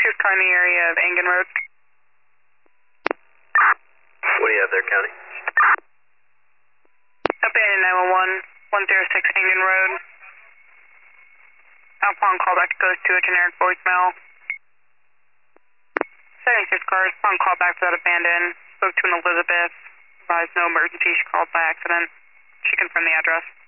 car in the area of Engen Road. What do you have there, County? Abandoned 911, 106 Engen Road. Upon callback goes to a generic voicemail. 76 cars, upon callback for that abandoned, spoke to an Elizabeth, advised no emergency, she called by accident. She confirmed the address.